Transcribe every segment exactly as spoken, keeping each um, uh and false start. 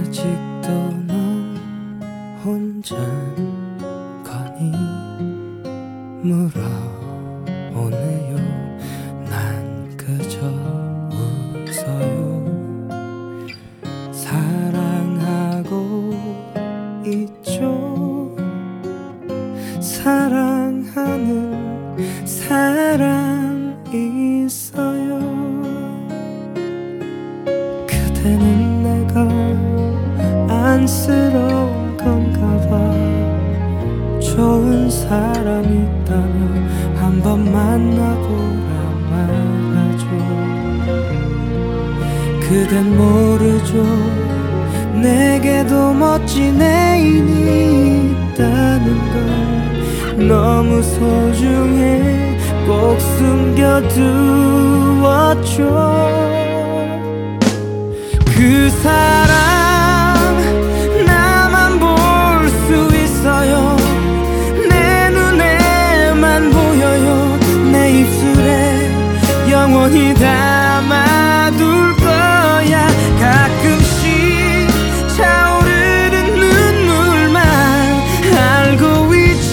아직도 넌 혼자거니 물어오네요. 난 그저 웃어요. 사랑하고 있죠. 사랑하는 사람 있어요. 그대는 내가 안쓰러운 건가 봐. 좋은 사람 있다면 한번 만나보라 말하죠. 그댄 모르죠. 내게도 멋진 애인이 있다는 걸. 너무 소중해 꼭 숨겨두었죠. 그 사람 나만 볼 수 있어요. 내 눈에만 보여요. 내 입술에 영원히 담아둘 거야. 가끔씩 차오르는 눈물만 알고 있죠.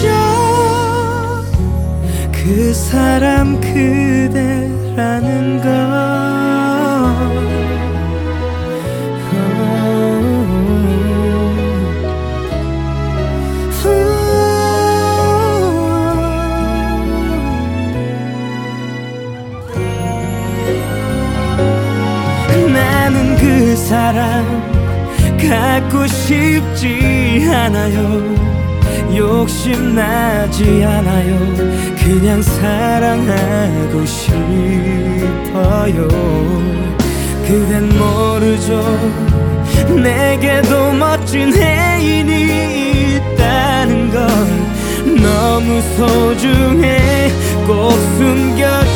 그 사람 그대라는 걸. 나는 그 사람 갖고 싶지 않아요. 욕심나지 않아요. 그냥 사랑하고 싶어요. 그댄 모르죠. 내게도 멋진 애인이 있다는 걸. 너무 소중해 꼭 숨겨